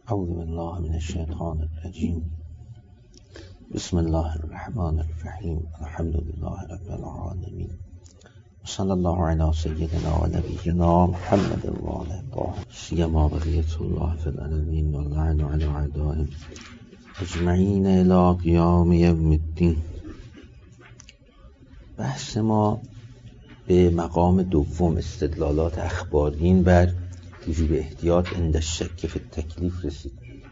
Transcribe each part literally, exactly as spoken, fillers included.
اعوذ بالله من الشیطان الرجیم. بسم الله الرحمن الرحیم. الحمد لله رب العالمین. صلی الله علی سیدنا و نبینا محمد و آله الطاهرین سیما بقیة الله فی الارضین و اللعن علی اعدائهم اجمعین الی قیام یوم الدین. بحث ما به مقام دوم، استدلالات اخبارین بر وجوب احتیاط عند الشک فی التکلیف رسید.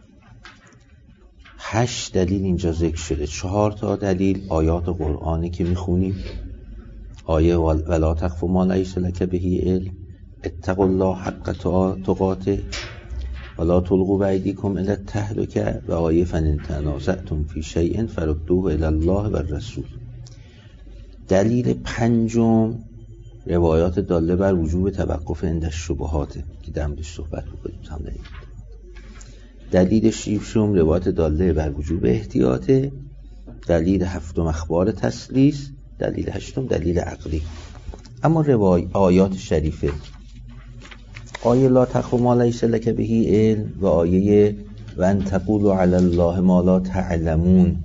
هشت دلیل اینجا ذکر شده، چهار تا دلیل آیات قرآنی که میخونیم، آیه ولا تخف ما لیس لک به علم، اتقوا الله حق تقاته ولا تلقوا بایدیکم الی التهلکه، و آیه فان تنازعتم فی شیء فردوه الی الله و الرسول. دلیل پنجم روایات داله بر وجوب توقف عند الشبهات که دمش صحبت بکنیم هم دلیل. دلیل ششم روایات داله بر وجوب احتیاطه. دلیل هفتم اخبار تسلیس. دلیل هشتم دلیل عقلی. اما روای آیات شریفه، آیه لا تخف ما لیس لک به علم و آیه و ان تقولوا علی الله ما لا تعلمون،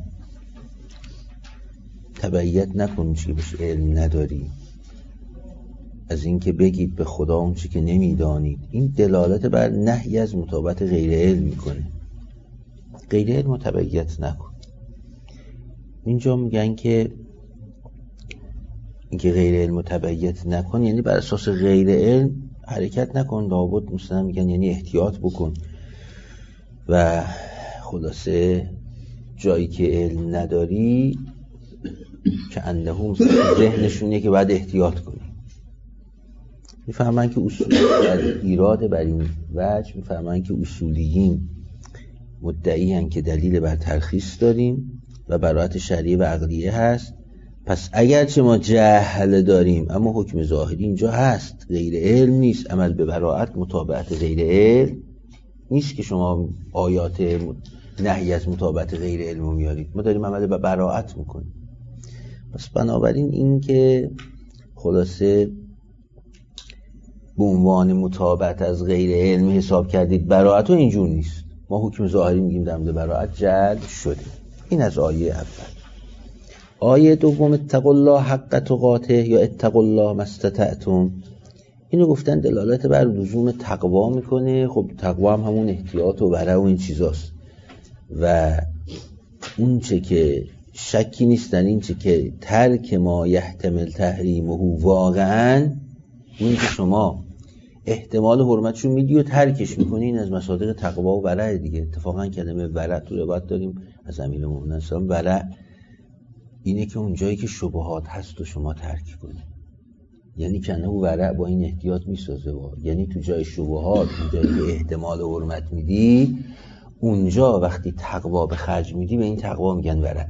تبعیت نکن چی بهش علم نداری، از اینکه بگید به خدا اون چی که نمیدانید. این دلالت بر نهی از متابعت غیر علم میکنه. غیر علم تبعیت نکن. اینجا میگن که اینکه غیر علم تبعیت نکن یعنی بر اساس غیر علم حرکت نکن، لابد مثلا میگن یعنی احتیاط بکن. و خلاصه جایی که علم نداری که انهم ذهنشونه که باید احتیاط کنی. میفهمن که اصول ایراد بر این وجه، میفهمن که اصولیین مدعی هن که دلیل بر ترخیص داریم و براءت شرعیه و عقلیه هست. پس اگرچه ما جهل داریم اما حکم ظاهری اینجا هست، غیر علم نیست. عمل به براءت متابعت غیر علم نیست که شما آیات نهی از متابعت غیر علم رو میارید. ما داریم عمل به براءت میکنیم. پس بنابراین این که خلاصه به عنوان متابعت از غیر علم حساب کردید براءت، و اینجور نیست. ما حکم ظاهری میگیم در مورد براءت جلب شده. این از آیه اول. آیه دوم اتقوا الله حق تقاته یا اتقوا الله ما استطعتم، اینو گفتن دلالت بر لزوم تقوا میکنه. خب تقوا هم همون احتیاط و ورع و این چیزاست. و اون چه که شکی نیست در این چه که ترک ما یحتمل تحریمه واقعا، این که شما احتمال حرمتشو میدی و ترکش میکنی، این از مصادیق تقوا و ورع دیگه. اتفاقا کلمه ورع تو روایت داریم از امیرالمومنین سلام، ورع اینه که اون جایی که شبهات هست و شما ترک کنی. یعنی کنه و ورع با این احتیاط میسازه با. یعنی تو جای شبهات، اون جایی که احتمال حرمت میدی، اونجا وقتی تقوا به خرج میدی به این تقوا میگن ورع،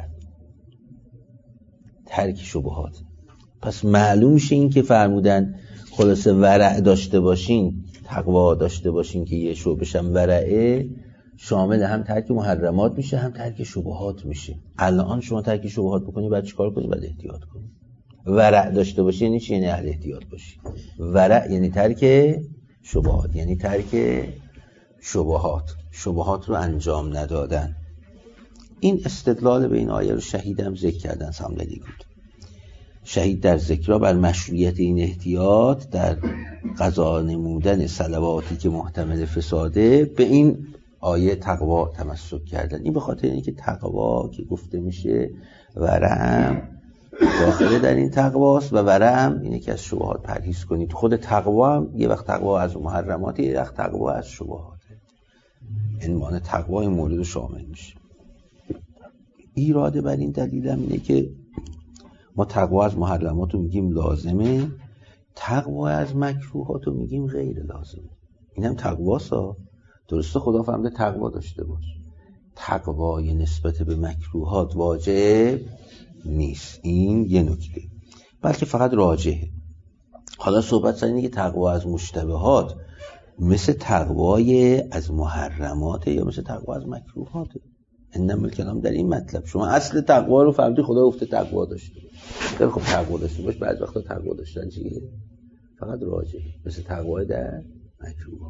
ترک شبهات. پس معلوم شه این که فرمودن خلاصه ورع داشته باشین، تقوا داشته باشین که یه شعبش هم ورعه، شامل هم ترک محرمات میشه هم ترک شبهات میشه. الان شما ترک شبهات بکنی بعد چیکار کنی؟ بعد احتیاط کنی. ورع داشته باشی یعنی چی؟ یعنی اهل احتیاط باشی. ورع یعنی ترک شبهات، یعنی ترک شبهات، شبهات رو انجام ندادن. این استدلال به این آیه رو شهید هم ذکر کردن صمدلی بود. شهید در ذکرها بر مشروعیت این احتیاط در قضا نمودن صلواتی که محتمل فساده به این آیه تقوا تمسک کردن. این به خاطر اینکه تقوا که گفته میشه ورع داخله در این تقواست، و ورع هم اینه که از شبهات پرهیز کنید. خود تقوا هم یه وقت تقوا از محرمات، یه وقت تقوا از شبهات. این معنی تقوا این مورد شامل میشه. ایراد بر این دلیل هم اینه که ما تقوا از محرمات رو میگیم لازمه، تقوا از مکروهات رو میگیم غیر لازمه. این هم تقواست. درسته خدا فرموده تقوا داشته باش. تقوای نسبت به مکروهات واجب نیست. این یه نکته، بلکه فقط راجحه. حالا صحبت سر اینه که تقوا از مشتبهات مثل تقوای از محرماته یا مثل تقوا از مکروهاته. انم الکلام در این مطلب. شما اصل تقوا رو فهمیدی، خدا گفته تقوا داشته باش. خب تقوا داشته باش، بعضی وقتا تقوا داشتن چیه؟ فقط راجحه، مثل تقوا در مکروهات.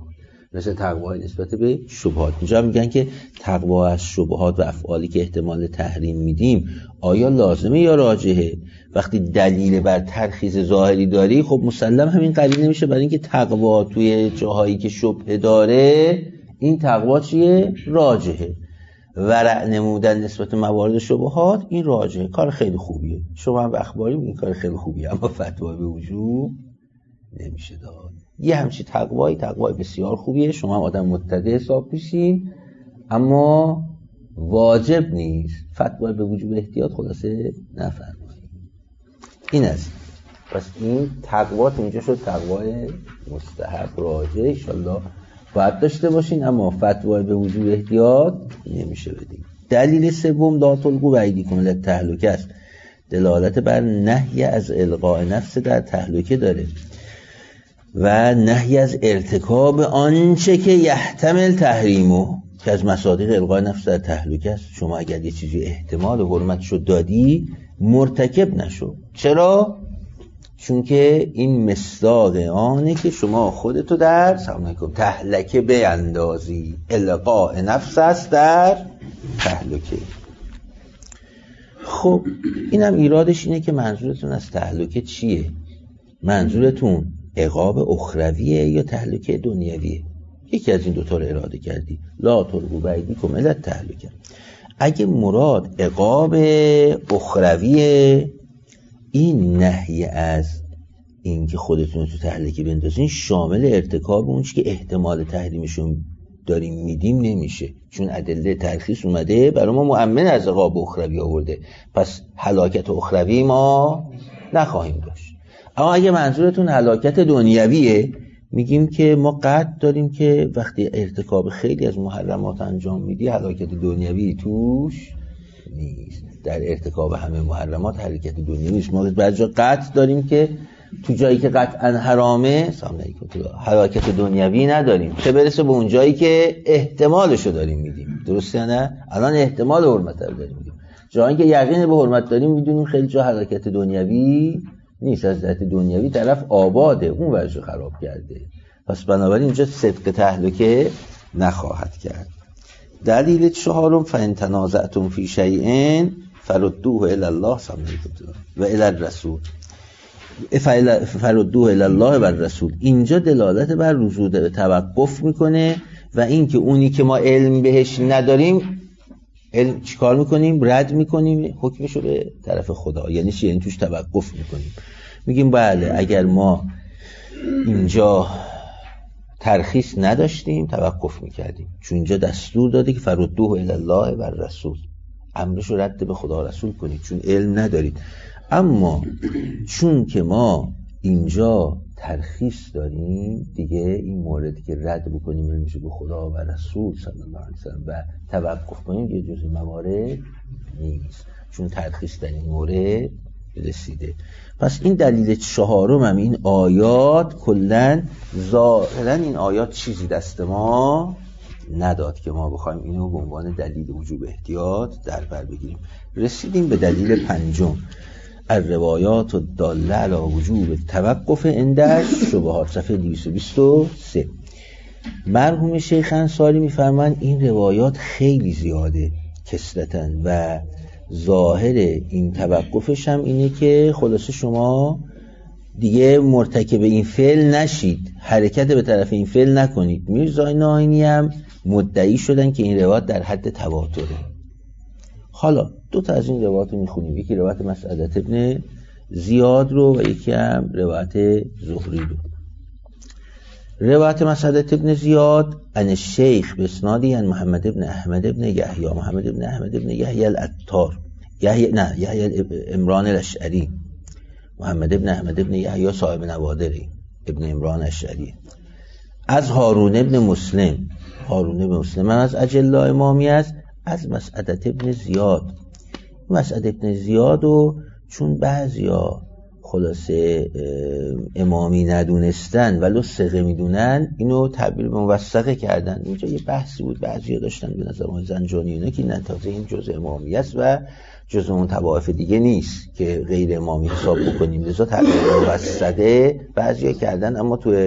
مثل تقوا نسبت به شبهات. اینجا میگن که تقوا از شبهات و افعالی که احتمال تحریم میدیم آیا لازمه یا راجحه؟ وقتی دلیل بر ترخیص ظاهری داری خب مسلم همین قرینه میشه برای اینکه تقوا توی جاهایی که شبهه داره این تقوا چیه؟ راجحه. ورع نمودن نسبت موارد شبهات این راجحه، کار خیلی خوبیه. شما هم اخباری این کار خیلی خوبیه، اما فتوا به وجوب نمیشه داد. یه همچی تقوایی تقوای بسیار خوبیه، شما هم آدم متقی حساب میشین، اما واجب نیست. فتوا به وجوب احتیاط خلاصه نفرمایید. این است. پس این تقوا اینجا شد تقوای مستحب راجع، ان شاءالله باید داشته باشین، اما فتوا به وجوب احتیاط نمیشه بدین. دلیل سوم لا تلقوا بایدیکم الی التهلکه است. دلالت بر نهی از القاء نفس در تهلکه داره و نهی از ارتکاب آنچه که یحتمل تحریمو، که از مصادیق القاء نفس در تهلکه است. شما اگر یه چیزی احتمال حرمتشو دادی مرتکب نشو. چرا؟ چون که این مصداق آنه که شما خودتو در سلام علیکم تهلکه بیندازی. القاء نفس است در تهلکه. خب اینم ایرادش اینه که منظورتون از تهلکه چیه؟ منظورتون عقاب اخرویه یا تهلکه دنیویه؟ یکی از این دوتا رو اراده کردی. لا تلقوا بایدیکم الی التهلکه. اگه مراد عقاب اخرویه، این نهی از این که خودتون تو تهلکه بندازین شامل ارتکاب اون چی که احتمال تحریمشون داریم میدیم نمیشه، چون ادله ترخیص اومده برای ما مؤمن از عقاب اخروی آورده، پس هلاکت اخروی ما نخواهیم داشت. اما اگه منظورتون هلاکت دنیویه، میگیم که ما قطع داریم که وقتی ارتکاب خیلی از محرمات انجام میدی هلاکت دنیوی توش نیست. در ارتکاب همه محرمات هلاکت دنیوی نیست. ما بعضی جا قطع داریم که تو جایی که قطعا حرامه سلام علیکم هلاکت دنیوی نداریم، چه برسه به اون جایی که احتمالشو داریم میدیم. درسته یا نه؟ الان احتمال حرمت رو داریم میدیم، جایی که یقین به حرمت داریم میدونیم خیلی جا هلاکت دنیوی نیست. از جهت دنیوی طرف آباده، اون وجه خراب کرده، پس بنابراین اینجا صدق تهلکه نخواهد کرد. دلیل چهارم فان تنازعتم فی شیء فردوه الی الله و الی الرسول. فردوه الی الله و الرسول، اینجا دلالت بر رجوع به توقف میکنه و این که اونی که ما علم بهش نداریم علم چیکار میکنیم؟ رد میکنیم، حکمشو به طرف خدا. یعنی چی؟ یعنی توش توقف میکنیم، میگیم بله اگر ما اینجا ترخیص نداشتیم توقف میکردیم، چون اینجا دستور داده که فردوه الی الله و الرسول، امرشو رد به خدا رسول کنید چون علم ندارید. اما چون که ما اینجا ترخیص داریم دیگه این موردی که رد بکنیم علمشو به خدا و رسول صلی الله علیه وسلم و توقف کنیم یه جزء موارد نیست، چون ترخیص در این مورد رسیده. پس این دلیل چهارم هم این آیات کلن ظاهرا این آیات چیزی دست ما نداد که ما بخوایم اینو به عنوان دلیل وجوب احتیاط در بر بگیریم. رسیدیم به دلیل پنجم، الروایات الداله علی وجوب توقف عند شبهات، صفحه دویست و بیست و سه. مرحوم شیخ انصاری میفرمایند این روایات خیلی زیاده کثرتاً و ظاهر این توقفش هم اینه که خلاصه شما دیگه مرتکب این فعل نشید، حرکت به طرف این فعل نکنید. میرزا ناینی هم مدعی شدن که این روایت در حد تواتره. حالا دو تا از این روایت رو میخونیم، یکی روایت مسعدة ابن زیاد رو و یکی هم روایت زهری رو. روایت مسعدة ابن زیاد عن الشیخ بسنادی عن محمد ابن احمد ابن یحیی، محمد ابن احمد ابن یحیی العطار، یحیی نه یحیی عمران الاشعری، محمد ابن احمد ابن یحیی صاحب نوادری ابن عمران الاشعری، از هارون ابن مسلم، هارون ابن مسلم از اجلا امامی است، از مسعدة ابن زیاد. مسعدة ابن زیاد و چون بعضیا خلاصه امامی ندونستن ولو ثقه میدونن اینو تعبیر به موثقه کردن. اینجا یه بحثی بود بعضیا داشتن به نظر ما زنجانی اینا که نه تازه این جزء امامی است و جزء اون طوائف دیگه نیست که غیر امامی حساب بکنیم، لذا تعبیر موثقه بعضیا کردن، اما تو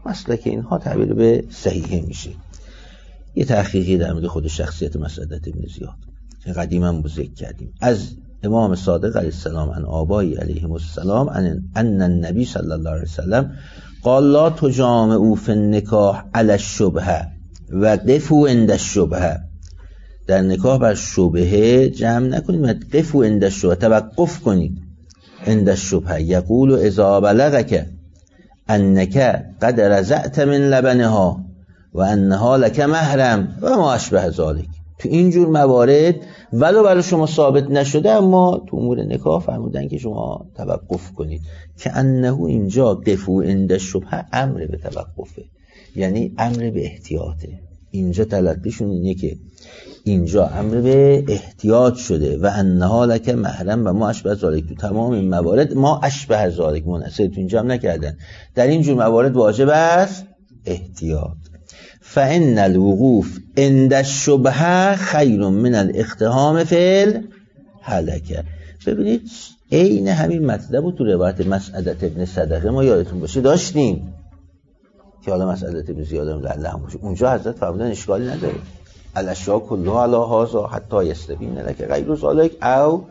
مسلک اینها تعبیر به صحیحه میشه. یه تحقیقی در مورد خود شخصیت مسعدة بن زیاد که قدیما ما ذکر کردیم، از امام صادق علیه السلام عن آبایی علیهم السلام ان النبی صلی الله علیه وسلم قال لا تجامعوا فی النکاح علی الشبهه و قفوا عند الشبهه، در نکاح بر شبهه جمع نکنید، قفوا عند الشبهه، توقف کنید عند الشبهه. یقول اذا بلغک انک قد رضعت من لبنها و انها لک محرم و ما اشبه ذلک. تو اینجور موارد ولو برای شما ثابت نشده اما تو امور نکاح فرمودن که شما توقف کنید، که انه اینجا قفوا عند الشبهه امر به توقفه، یعنی امر به احتیاطه. اینجا تلقیشون اینه که اینجا امر به احتیاط شده و انها لک محرم و ما اشبه ذلک. تو تمام این موارد ما اشبه ذلک منحصر تو اینجا هم نکردن، در اینجور موارد واجب است احتیاط. فإن الوقوف عند الشبهه خیر من الاقتحام فی الهلکه. ببینید عین همین مطلب رو تو روایت مسعدة بن صدقه ما یادتون باشه داشتیم که حالا مسعدة بن زیاد رضی الله عنه اونجا حضرت فرمودن اشکالی نداره، الاشیاء کلها علی هذا حتی یستبین لک غیر ذلک او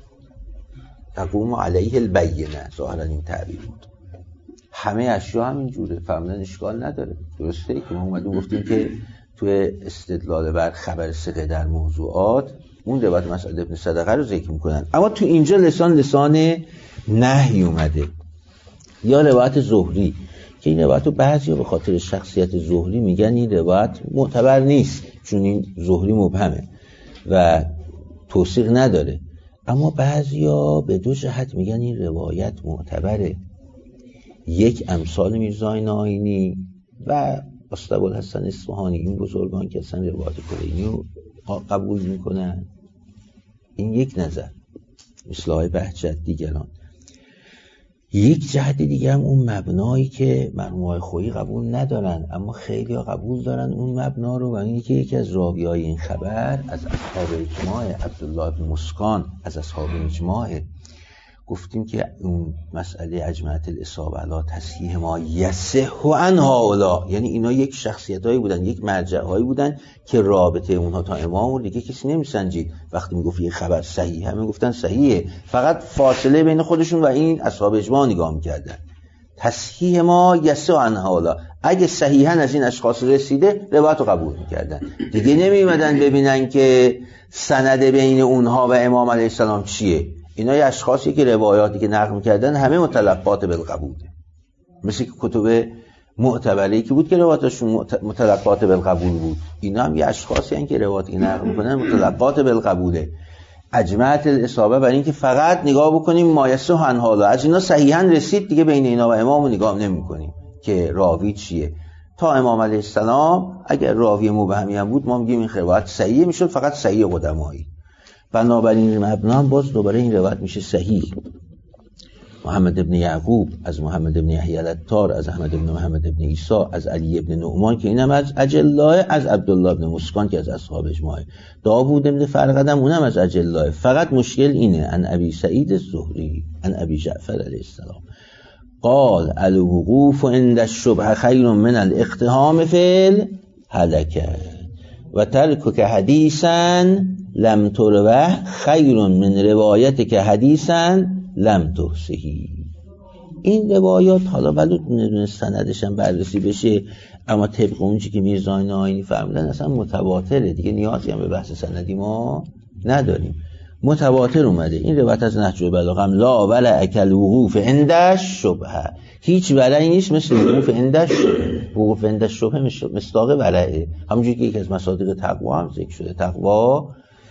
تقوم علیه البینه. ظاهرا این تعبیر بود، همه اشیا همین جوره، فرمودن اشکال نداره. درسته که ما اومدیم گفتیم که توی استدلال بر خبر ثقه در موضوعات اون روایت مسعدة بن صدقه رو ذکر میکنن، اما تو اینجا لسان لسان نهی اومده. یا روایت زهری که این روایت رو بعضیا به خاطر شخصیت زهری میگن این روایت معتبر نیست چون این زهری مبهمه و توثیق نداره، اما بعضیا به دو جهت میگن این روایت معتبره. یک امثال میرزای ناینی و اسطوالحسن اصفهانی، این بزرگان که اصلا روایت کلینی رو قبول میکنن، این یک نظر، مثل آقای بهجت دیگران. یک جهت دیگه هم اون مبنایی که مرحوم آقای خویی قبول ندارن اما خیلی ها قبول دارن اون مبنا رو، و اینه که یکی از راویای این خبر از اصحاب اجماع عبدالله بن مسکان از اصحاب اجماع. گفتیم که اون مسئله اجمعت الاصابه علی تصحیح ما یصح عن هؤلاء، یعنی اینا یک شخصیتایی بودن، یک مرجعهایی بودن که رابطه اونها تا امام و دیگه کسی نمیسنجید. وقتی میگفت این خبر صحیحه همه گفتن صحیحه، فقط فاصله بین خودشون و این اصحاب اجماع نگاه میکردن. تصحیح ما یصح عن هؤلاء، اگه صحیحاً از این اشخاص رسیده روایت رو قبول میکردن، دیگه نمیومدن ببینن که سند بین اونها و امام علیه السلام چیه. اینا یه اشخاصی که روایاتی که نقل می‌کردن همه متلقات بالقبوله، مثل که کتب معتبری که بود که روایاتشون متلقات بالقبول بود، اینا هم یه اشخاصی هستن که روایاتی که نقل می‌کنن متلقات بالقبوله. اجمعت الاصابه برای اینکه فقط نگاه بکنیم مایسه عن حالا، از اینا صحیحاً رسید دیگه بین اینا و امامو نگاه نمی‌کنیم که راوی چیه. تا امام علیه السلام اگر راوی مبهمی هم بود ما میگیم این روایت صحیح میشد، فقط صحیح قدمایی. بنابراین مبنا هم باز دوباره این روایت میشه صحیح. محمد ابن یعقوب از محمد ابن یحیی العطار از احمد ابن محمد ابن عیسی از علی ابن نعمان که اینم از اجلاه، از عبدالله ابن مسکان که از اصحاب اجماع، داوود ابن فرقدم اونم از اجلاه. فقط مشکل اینه ان ابی سعید الزهری ان ابی جعفر علیه السلام قال الوقوف عند الشبهه خیر من الاقتحام فی الهلکه و ترک حدیثا لم تروه خیر من روایت که حدیثا لم تحصیه. این روایات حالا ولو دونه دونه سندش هم بررسی بشه اما طبق اونچه که میرزا ناینی فرمودن اصلا متواتره، دیگه نیازی هم به بحث سندی ما نداریم، متواتر اومده. این روایت از نهج البلاغه هم لا ولا اکل وقوف عند الشبهه، هیچ ورعی نیست مثل وقوف عند الشبهه. وقوف عند الشبهه مصداق ورعه، همونجوری که یکی از مصادیق تقوا هم ذکر شده، تقوا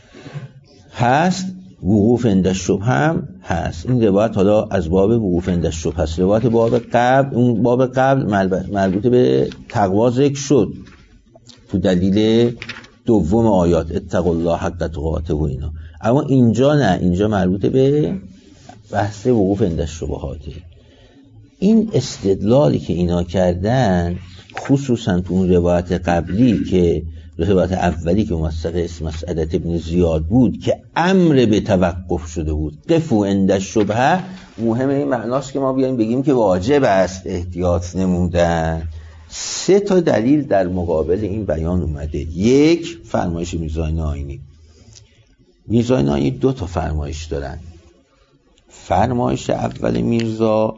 هست، وقوف عند الشبهه هم هست. این روایت حالا از باب وقوف عند الشبهه است. روایت باب قبل، اون باب قبل مربوط به تقوا ذکر شد تو دلیل دوم آیات اتقوا الله حق تقاته و اینا، اما اینجا نه، اینجا مربوط به بحث وقوف عند الشبهاته. این استدلالی که اینا کردن خصوصا تو اون روایت قبلی که روایت اولی که موثق اسم مسعدة بن زیاد بود که امر به توقف شده بود، قفوا عند الشبهه، مهم این معناست که ما بیایم بگیم که واجب است احتیاط نمودن، سه تا دلیل در مقابل این بیان اومده. یک، فرمایش میرزا ناینی. میرزا ناینی دو تا فرمایش دارن. فرمایش اول میرزا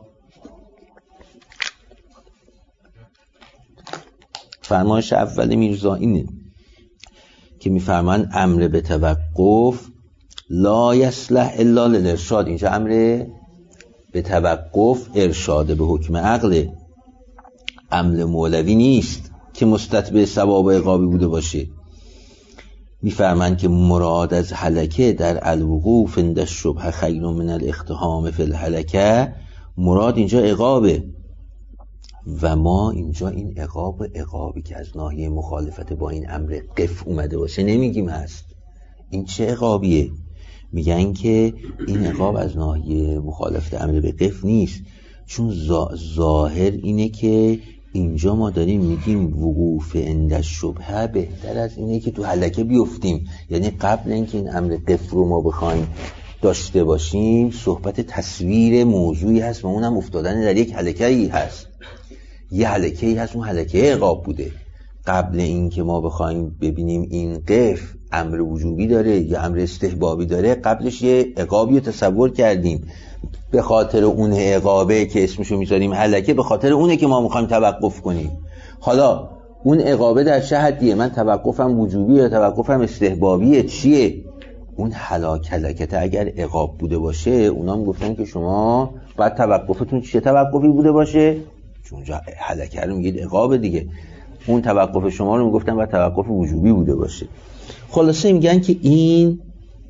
فرمایش اول میرزا اینه که میفرمان امر به توقف لا یصلح الا للارشاد. اینجا امر به توقف ارشاد به حکم عقل، امر مولوی نیست که مستتبع ثواب و عقابی بوده باشه. میفرمان که مراد از هلکه در الوقوف عند الشبهه خیر من الاقتحام فی الهلکه، مراد اینجا عقابه و ما اینجا این عقاب عقابی که از ناحیه مخالفت با این امر قف اومده باشه نمیگیم هست. این چه عقابیه؟ میگن که این عقاب از ناحیه مخالفت امر به قف نیست، چون ظاهر اینه که اینجا ما داریم میگیم وقوف عند الشبهه بهتر از اینه که تو هلکه بیفتیم. یعنی قبل اینکه این امر قف رو ما بخوایم داشته باشیم صحبت تصویر موضوعی هست و اونم افتادن در یک هلکه‌ای هست. یه هلکه‌ای هست، اون هلکه عقاب بوده. قبل اینکه ما بخوایم ببینیم این قف امر وجوبی داره یا امر استحبابی داره، قبلش یه عقابی رو تصور کردیم. به خاطر اون عقابه که اسمشو میذاریم هلکه، به خاطر اونه که ما میخوایم توقف کنیم. حالا اون عقابه در چه حدیه؟ من توقفم وجوبی یا توقفم استحبابیه؟ چیه؟ اون هلاک هلکته اگر عقاب بوده باشه اونا میگفتن که شما باید توقفتون چه توقفی بوده باشه؟ چون اونجا هلکه رو میگید عقاب دیگه. اون توقف شما رو میگفتن باید توقف وجوبی بوده باشه. خلاصه میگن که این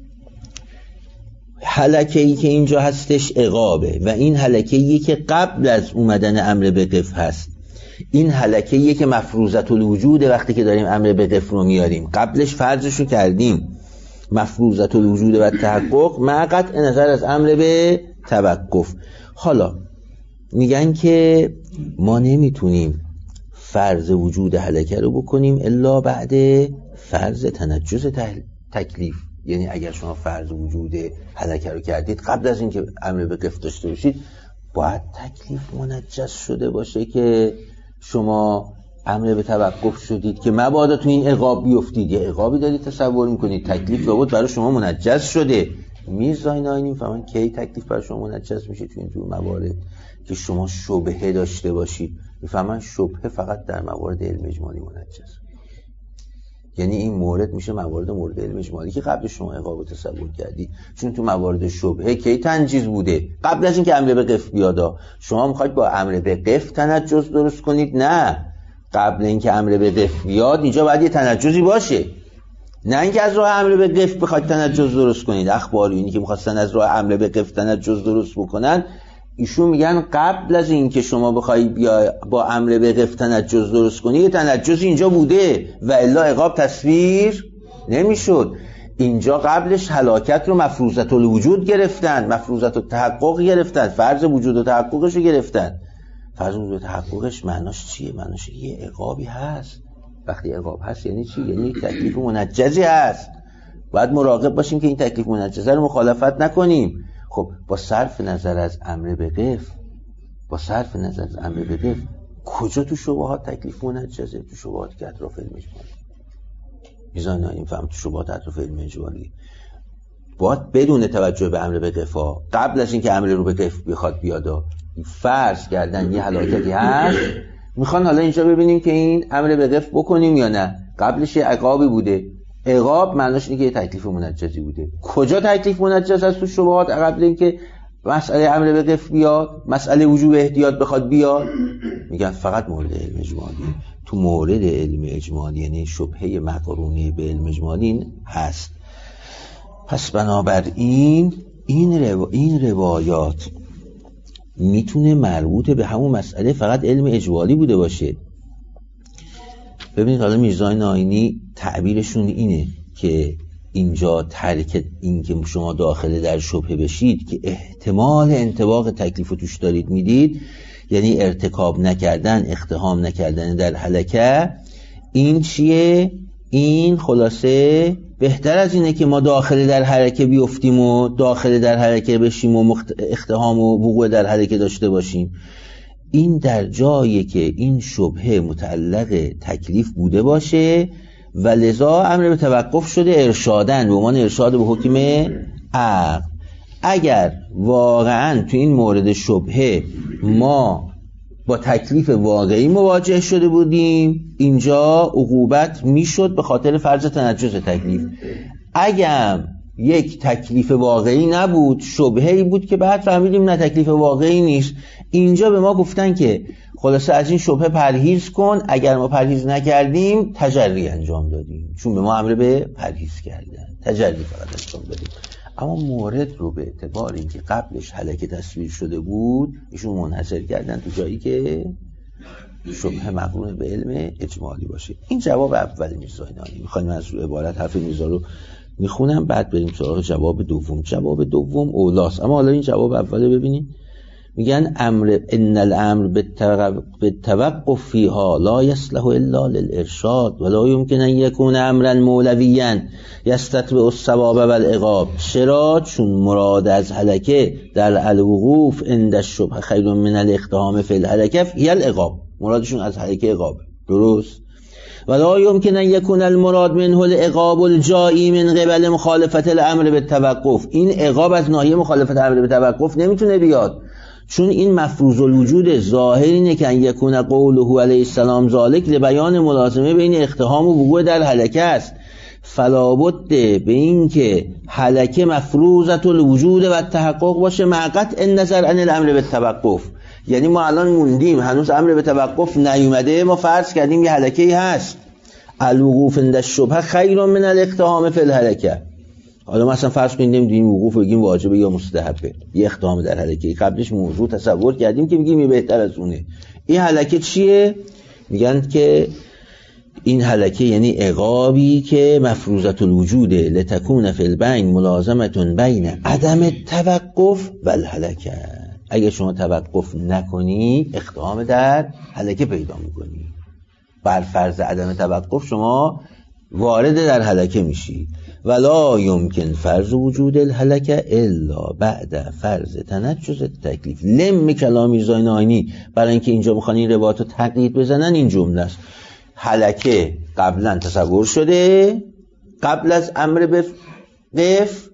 هلکه‌ای که اینجا هستش عقابه و این هلکه‌ایه که قبل از اومدن امر به قف هست. این هلکه‌ایه که مفروضت الوجود وقتی که داریم امر به قف رو میاریم، قبلش فرضشو کردیم مفروضت الوجود و تحقق مع قطع نظر از امر به توقف. حالا میگن که ما نمیتونیم فرض وجود هلکه رو بکنیم الا بعد فرض تنجز تکلیف. یعنی اگر شما فرض وجود هلکه رو کردید قبل از اینکه امر به قف داشته باشید باید تکلیف منجز شده باشه که شما امر به توقف شدید که مبادا تو این عقاب بیفتید. یه عقابی دارید تصور میکنید، تکلیف لابد برای شما منجز شده. میرزا ناینی میفهمن کی تکلیف برای شما منجز میشه تو این جور موارد که شما شبهه داشته باشید. میفهمن شبهه فقط در موارد علم اجمالی منجز. یعنی این مورد میشه موارد مورد علم اجمالی که قبل شما عقاب تصور کردی، چون تو موارد شبهه کی تنجیز بوده؟ قبل از اینکه امر به قف بیاد. شما میخواید با امر به قف تنجز درست کنید؟ نه، قبل اینکه امر به قف بیاد اینجا باید یه تنجزی باشه، نه اینکه از راه امر به قف بخواید تنجز درست کنید. اخباری اینی که میخواستن از راه امر به قف تنجز درست بکنن، ایشون میگن قبل از اینکه شما بخوای بیا با امر به قف تنجز درست کنی یه تنجز اینجا بوده و الا عقاب تصویر نمیشد. اینجا قبلش هلاکت رو مفروضت الوجود گرفتن، مفروضت التحقق گرفتن، فرض وجود و تحققش رو گرفتن. فرض وجود و تحققش معناش چیه؟ معناش یه عقابی هست. وقتی عقاب هست یعنی چی؟ یعنی یک تکلیف منجزی هست. باید مراقب باشیم که این تکلیف منجزه رو مخالفت نکنیم. خب با صرف نظر از امر به قف، با صرف نظر از امر به قف کجا تو شبهات تکلیف منجزه؟ تو شبهات که اطراف علم اجمالی. میزان این فهم تو شبهات اطراف علم اجمالی باید بدون توجه به امر به قف قبل از اینکه امر رو به قف بخواد بیاد فرض کردن یه هلاکتی هست، میخوان حالا اینجا ببینیم که این امر به قف بکنیم یا نه. قبلش یه عقابی بوده، عقاب معناش اینه که یه تکلیف منجزی بوده. کجا تکلیف منجز هست تو شبهات قبل اینکه مسئله امر به قف بیاد، مسئله وجوب احتیاط بخواد بیاد؟ میگن فقط مورد علم اجمالی. تو مورد علم اجمالی یعنی شبهه مقرونه به علم اجمالی هست. پس بنابراین این رو... این روایات میتونه مربوط به همون مسئله فقط علم اجمالی بوده باشه. ببینید حالا میرزا ناینی تعبیرشون اینه که اینجا ترک این که شما داخل در شبهه بشید که احتمال انطباق تکلیف رو توش دارید میدید، یعنی ارتکاب نکردن، اقتحام نکردن در هلکه. این چیه؟ این خلاصه بهتر از اینه که ما داخل در هلکه بیفتیم و داخل در هلکه بشیم و اقتحام و وقوع در هلکه داشته باشیم. این در جایی که این شبهه متعلق تکلیف بوده باشه و لذا امر به توقف شده ارشادن به عنوان ارشاد به حکم عقل. اگر واقعا تو این مورد شبهه ما با تکلیف واقعی مواجه شده بودیم، اینجا عقوبت میشد به خاطر فرض تنجس تکلیف. اگر یک تکلیف واقعی نبود، شبهه‌ای بود که بعد فهمیدیم نه تکلیف واقعی نیست، اینجا به ما گفتن که خلاصه از این شبهه پرهیز کن. اگر ما پرهیز نکردیم تجری انجام دادیم، چون به ما امر به پرهیز کردن، تجری فقط انجام دادیم. اما مورد رو به اعتبار اینکه قبلش هلکه تصویر شده بود ایشون منحصر کردن تو جایی که شبهه مقرون به علم اجمالی باشه. این جواب اول میرزا اینانی. میخوایم از رو عبارت حرف میرزا رو میخونم بعد بریم سراغ جواب دوم. جواب دوم اولاست، اما حالا این جواب اوله ببینیم. میگن امر ان الامر بالتوقف فيها لا يصلح الا للارشاد ولا يمكن ان يكون امرا مولويا يستتبع الثواب والعقاب. چرا؟ چون مراد از هلکه در الوقوف عند الشبهه خیر من الاقتحام فی الهلکه هی العقاب. مرادشون از هلکه عقاب، درست؟ ولا يمكن ان يكون المراد منه العقاب الجائي من قبل مخالفه الامر بالتوقف. این عقاب از ناحیه مخالفت امر بالتوقف نمیتونه بیاد، چون این مفروض الوجود ظاهر اینه که ان یکون قوله علیه السلام ذالک لبیان ملازمه بین اقتحام و وقوع در هلکه است. فلا بد به این که هلکه مفروضه الوجود و تحقق باشه مع قطع النظر عن الامر بالتوقف. یعنی ما الان موندیم هنوز امر به توقف نیومده، ما فرض کردیم یه هلکه‌ای هست، الوقوف عند الشبهه خیر من الاقتحام فی الهلکه. حالا مثلا فرض کنیم نمیدونیم وقوف بگیم واجبه یا مستحبه، یه اقدام در هلکه قبلش موضوع تصور کردیم که میگیم یه بهتر از اونه. این هلکه چیه؟ میگن که این هلکه یعنی عقابی که مفروضه الوجود لتکون فی البین ملازمه بین عدم التوقف و الهلکه. اگه شما توقف نکنی اقدام در هلکه پیدا میکنی، بر فرض عدم توقف شما وارد در هلکه میشی. ولا یمکن فرض وجود الهلکه الا بعد فرض تنجز تکلیف. لم کلام میرزا ناینی برای اینکه اینجا میخوان این روایت رو تقیید بزنن این جمله است: هلکه قبلا تصور شده قبل از امر به قف،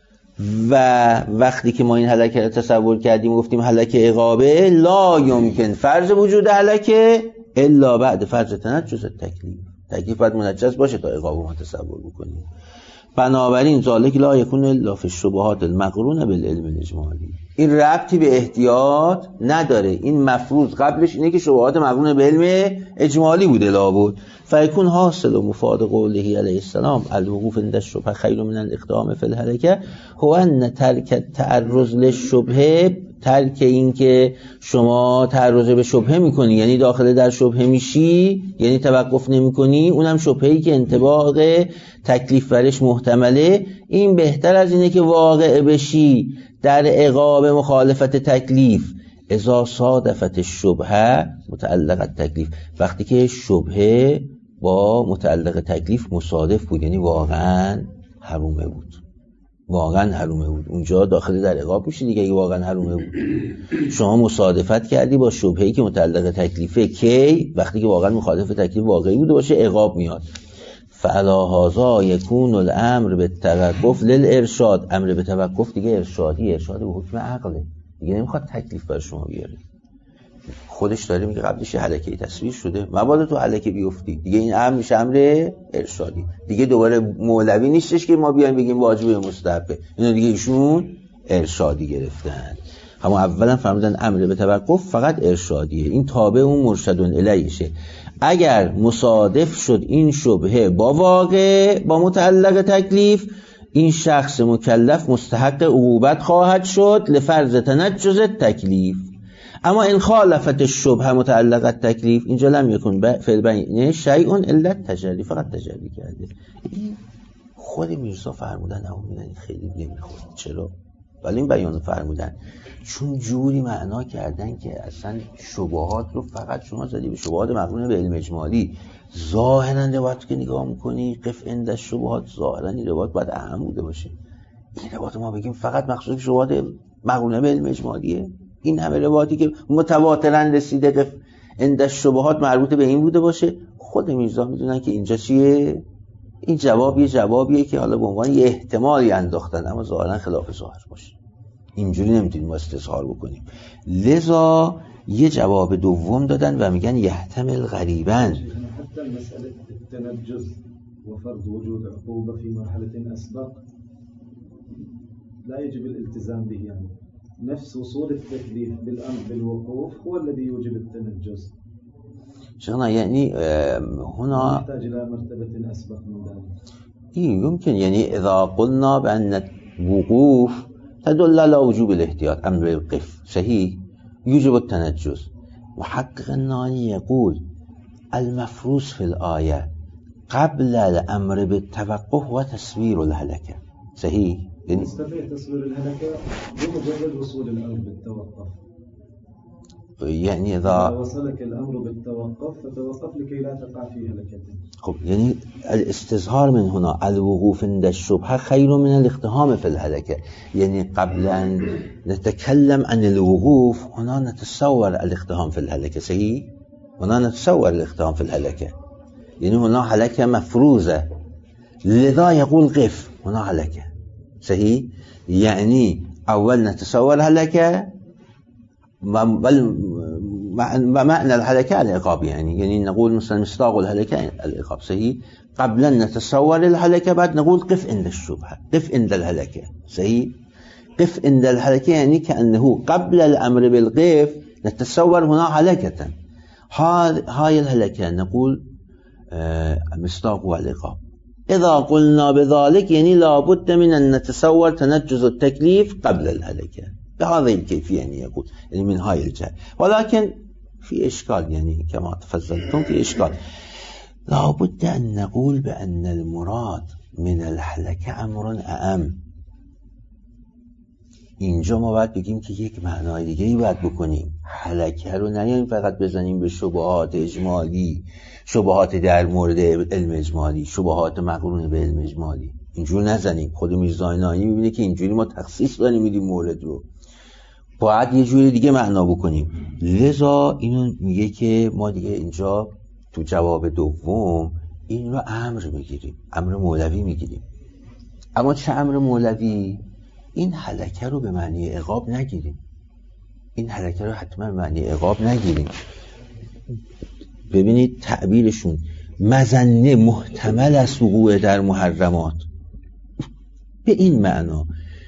و وقتی که ما این هلکه رو تصور کردیم گفتیم هلکه عقابه، لا یمکن فرض وجود هلکه الا بعد فرض تنجز تکلیف. تکلیف باید منجز باشه تا عقاب ما تصور بکنیم. بنابراین ذالک لا یکون الا فی الشبهات المقرونه بالعلم الاجمالی. این ربطی به احتیاط نداره، این مفروض قبلش اینه که شبهات مقرونه به علم اجمالی بوده لابد. فیکون حاصل و مفاد قوله علیه السلام الوقوف عند الشبهه خیر من الاقدام فی الهلکه هو ان ترک تعرض للشبهه، ترک این که شما تعرض به شبهه میکنی یعنی داخل در شبهه میشی، یعنی توقف نمیکنی، اونم شبهه‌ای که انطباق تکلیف برش محتمله، این بهتر از اینه که واقع بشی در عقاب مخالفت تکلیف. اذا صادفت الشبهه متعلق التکلیف، وقتی که شبهه با متعلق تکلیف مصادف بود، یعنی واقعا حرومه بود، واقعا حرومه بود، اونجا داخل در عقاب میشه دیگه. اگه واقعا حرومه بود شما مصادفت کردی با شبهه‌ای که متعلق تکلیفه، کی؟ وقتی که واقعا مخالف تکلیف واقعی بوده باشه عقاب میاد. فعلا هذا یکون الامر بالتوقف للارشاد. امر به توقف دیگه ارشادی، ارشاد به حکم عقله دیگه، نمیخواد تکلیف بر شما بیاره. خودش داره میگه قبلش هلکه‌ای تصویر شده، مبادا تو هلکه بیفتی دیگه، این امر میشه امر ارشادی دیگه، دوباره مولوی نیستش که ما بیایم بگیم واجب یا مستحبه. اینا دیگه ایشون ارشادی گرفتن. اما اولا فرمودن امر به توقف فقط ارشادیه، این تابع اون مرشدون الیشه. اگر مصادف شد این شبهه با واقع با متعلق تکلیف، این شخص مکلف مستحق عقوبت خواهد شد لفرض تنجز تکلیف. اما ان خالفت الشبهه متعلق تکلیف، اینجا لم یکن فعل بین شیء الا تجلی، فقط تجلی کرده. این خود میرزا فرمودن، اما میگن خیلی نمیخواد. چرا؟ ولی این بیان فرمودن چون جوری معنا کردن که اصلا شبهات رو فقط شما زدی به شبهات مقرونه به علم اجمالی. ظاهرا روایت که نگاه میکنی قف عند الشبهات، ظاهرا این روایت باید اهم بوده باشه. این روایت ما بگیم فقط مخصوص شبهات مقرونه به علم اجمالیه، این همه روایاتی که متواترا رسیده قف عند الشبهات مربوط به این بوده باشه، خود میرزا میدونن که اینجا چیه. این جواب یه جوابیه که حالا به عنوان یه احتمالی انداختن، اما ظاهرا خلاف ظاهر باشه، اینجوری نمیتونیم ما استظهار بکنیم. لذا یه جواب دوم دادن و میگن یحتمل غریباً. حتی مسئله التنجز و فرض وجود عقوبه في مرحله اسبق لا يجب الالتزام به، يعني نفس وصول التكليف بالامر بالوقوف هو الذي يوجب التنجز. شغلنا يعني هنا نحتاج الى مرتبه اسبق من ذلك. إيه يمكن، يعني إذا قلنا بأن الوقوف تدل على وجوب الاحتياط أمر القف صحيح يوجب التنجز. محقق الناني يقول المفروض في الآية قبل الأمر بالتوقف وتصوير الهلكة صحيح. يعني نستطيع تصوير الهلكة بمجرد وصول الأمر بالتوقف. يعني إذا وصلك الأمر بالتوقف فتوقف لكي لا تقع في هلكة. خب يعني الاستظهار من هنا الوقوف عند الشبهة خير من الاقتهام في الهلكة. يعني قبل أن نتكلم عن الوقوف هنا نتصور الاقتهام في الهلكة صحيح. هنا نتصور الاقتهام في الهلكة، يعني هنا هلكة مفروضة لذا يقول قف، هنا هلكة صحيح. يعني أول نتصور هلكة بل معنى الهلكة العقاب، يعني يعني نقول مثلا مصداق الهلكة العقاب صحيح. قبل أن نتصور الهلكة بعد نقول قف عند الشبهة، قف عند الهلكة صحيح. قف عند الهلكة يعني كأنه قبل الأمر بالقف نتصور هنا هلكة، هاي الهلكة نقول مصداق العقاب. إذا قلنا بذلك يعني لابد من أن نتصور تنجز التكليف قبل الهلكة بهذه الكيفية، يعني يقول يعني من هاي الجهة. ولكن في إشكال، يعني كما تفضلتم في إشكال، لابد أن نقول بأن المراد من الهلكة أمر أعم. اینجا ما باید بگیم که یک معنای دیگه‌ای باید بکنیم. هلکه رو نیاییم فقط بزنیم به شبهات اجمالی، شبهات در مورد علم اجمالی، شبهات مقرون به علم اجمالی، اینجور نزنیم. خود میرزا نایی میبینه که اینجوری ما تخصیص داریم میدیم مورد رو، باید یه جوری دیگه معنا بکنیم. لذا اینو میگه که ما دیگه اینجا تو جواب دوم این رو امر میگیریم، امر مولوی میگیریم. اما چه امر مولوی؟ این هلکه رو به معنی عقاب نگیریم، این هلکه رو حتما به معنی عقاب نگیریم. ببینید تعبیرشون مظنه محتمل از وقوع در محرمات، به این معنا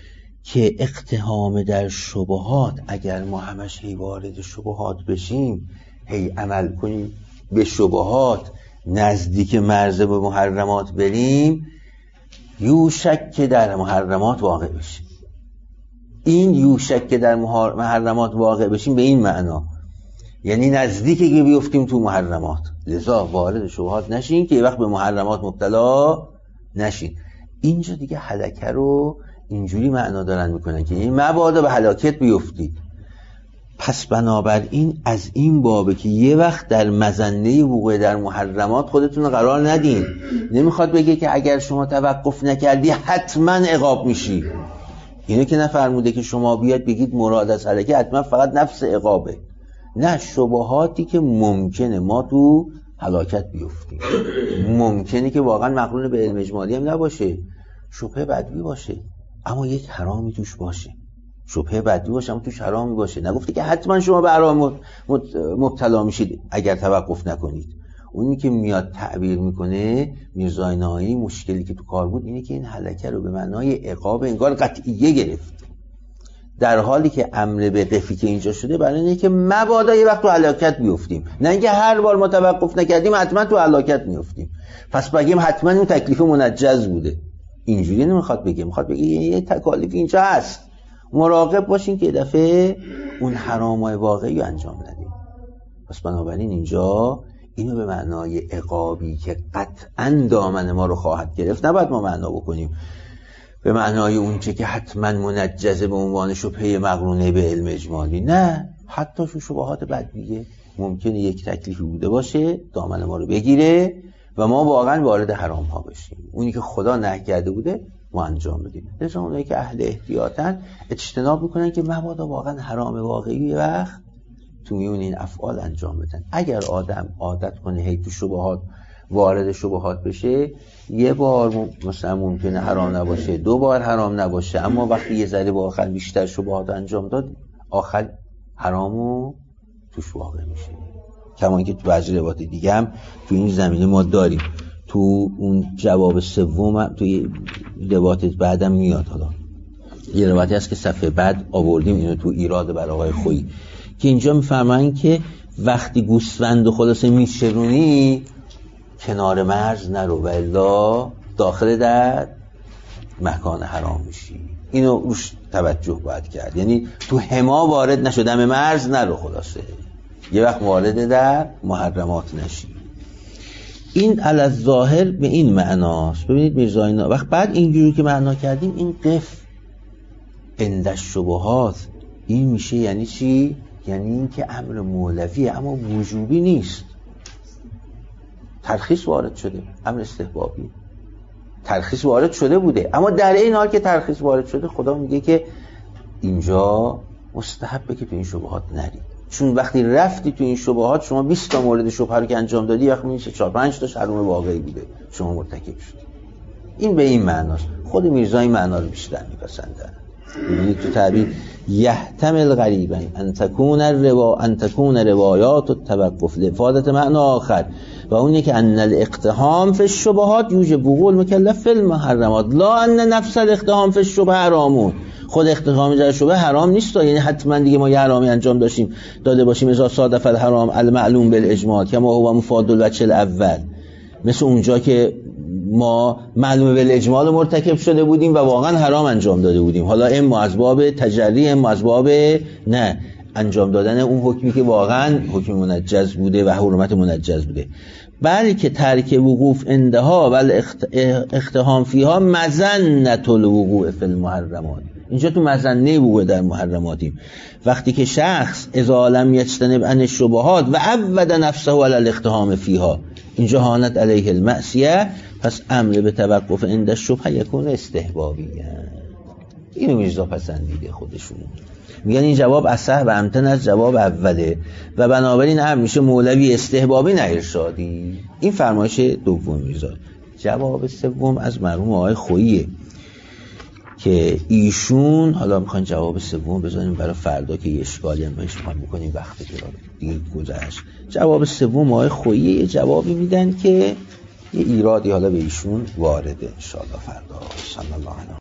که اقتحام در شبهات، اگر ما همش هی وارد شبهات بشیم، هی عمل کنیم به شبهات، نزدیک مرز به محرمات بریم، یوشک که در محرمات واقع بشیم. این یوشک که در محرمات واقع بشیم به این معنا یعنی نزدیکی که بیفتیم تو محرمات، لذا وارد شبهات نشین که یه وقت به محرمات مبتلا نشین. اینجا دیگه هلکه رو اینجوری معنا دارن میکنن که این مبادا به هلاکت بیفتید. پس بنابراین از این بابه که یه وقت در مظنه وقوع در محرمات خودتون قرار ندین. نمیخواد بگه که اگر شما توقف نکردی حتما عقاب میشی. اینو که نفرموده که شما بیاد بگید مراد از هلکه حتما فقط نفس عقابه، نه، شبهاتی که ممکنه ما تو هلاکت بیفتیم، ممکنه که واقعا مقرون به علم اجمالی هم نباشه، شبهه بدوی باشه اما یک حرامی توش باشه، شبهه بدوی باشه اما توش حرامی باشه. نگفته که حتما شما به حرام مبتلا میشید اگر توقف نکنید. اونی که میاد تعبیر میکنه میرزا نایی، مشکلی که تو کار بود اینه که این هلکه رو به معنای عقاب انگار قطعیه گرفت، در حالی که امر به قفی که اینجا شده برای اینه که مبادا یه وقت تو هلاکت بیفتیم، نه اینکه هر بار ما توقف نکردیم حتما تو هلاکت میفتیم. پس بگیم حتما اون تکلیف منجز بوده، اینجوری نمیخواد بگه، میخواد بگه یه تکالیف اینجا هست، مراقب باشین که دفعه اون حرامای واقعی رو انجام ندیم. پس بنابراین اینجا اینو به معنای عقابی که قطعاً دامن ما رو خواهد گرفت نباید ما معنا بکنیم به معنای اون چه که حتما منجزه به عنوان شبهه مقرونه به علم اجمالی. نه، حتی شو شبهات بدویه ممکنه یک تکلیفی بوده باشه دامن ما رو بگیره و ما واقعا وارد حرام ها بشیم. اونی که خدا نهی کرده بوده ما انجام بدیم. لذا اونایی که اهل احتیاطن اجتناب میکنن که مبادا واقعا حرام واقعی وقت تو میون این افعال انجام بدن. اگر آدم عادت کنه هی تو شبهات وارد شبهات بشه، یه بار مثلا ممکنه حرام نباشه، دو بار حرام نباشه، اما وقتی یه ذره با آخر بیشتر شبهات انجام داد، آخر حرامو توش واقع میشه. کما اینکه تو بعضی روایات دیگه هم تو این زمینه ما داریم. تو اون جواب سوم توی روایات بعدم میاد. حالا یه روایتی هست که صفحه بعد آوردیم اینو تو ایراد بر آقای خویی که اینجا میفرمایند که وقتی گوسفند خلاصه میشرونی کنار مرز نرو و الا داخل در مکان حرام میشی. اینو روش توجه باید کرد. یعنی تو حما وارد نشو، دم مرز نرو، خلاصه یه وقت وارد در محرمات نشی. این علی الظاهر به این معناست. ببینید میرزا اینا وقت بعد اینجوری که معنا کردیم، این قف عند الشبهات این میشه یعنی چی؟ یعنی این که امر مولویه اما وجوبی نیست. ترخیص وارد شده، امر استحبابی. ترخیص وارد شده بوده، اما در این حال که ترخیص وارد شده خدا میگه که اینجا مستحبه که تو این شبهات نرید. چون وقتی رفتی تو این شبهات، شما بیست تا مورد شبهه رو که انجام دادی، وقتی میشه چهار پنج تاش حرام واقعی بوده، شما مرتکب شدی. این به این معناست. خود میرزا این معنا رو بیشتر میپسنده. ببینید تو تعبیر یحتمل غریبا ان تکون الروا ان تکون روایات التوقف لافادت معنی آخر و اون که ان الاقتحام فی الشبهات یوجب وقوع المکلف فی المحرمات لا ان نفس الاقتحام فی الشبهه حرام. خود اقتحام در شبهه حرام نیست، یعنی حتما دیگه ما یه حرامی انجام داشتیم داده باشیم اذا صادف الحرام المعلوم بالاجماع کما هو مفاد الوجه الاول، مثل اونجا که ما معلومه بالاجماع مرتکب شده بودیم و واقعا حرام انجام داده بودیم. حالا اما از باب تجری، اما از باب نه انجام دادن اون حکمی که واقعا حکم منجز بوده و حرمت منجز بوده، بلکه ترک وقوف عندها و اقتحام فیها مظنة الوقوع فی المحرمات. اینجا تو مظنه وقوع در محرماتیم. وقتی که شخص اذا لم یجتنب عن الشبهات و عود نفسه علی الاقتحام فیها، اینجا هانت علیه المعصیه، پس امر به توقف عند الشبهه یکون استحبابیه. اینو میرزا پسندیده خودشون. میگن این جواب اصح و امتن از جواب اوله و بنابراین امر میشه مولوی استحبابی نه ارشادی. این فرمایش دوم میرزا. جواب سوم از مرحوم آقای خوییه که ایشون، حالا میخوان جواب سوم بذاریم برای فردا که یه اشکالی هم بهش میخوام بکنیم، وقت دیگه گذشت. جواب سوم آقای خویی یه جوابی میدن که یه ایرادی حالا به ایشون وارده ان شاء الله فردا. صلی الله علیه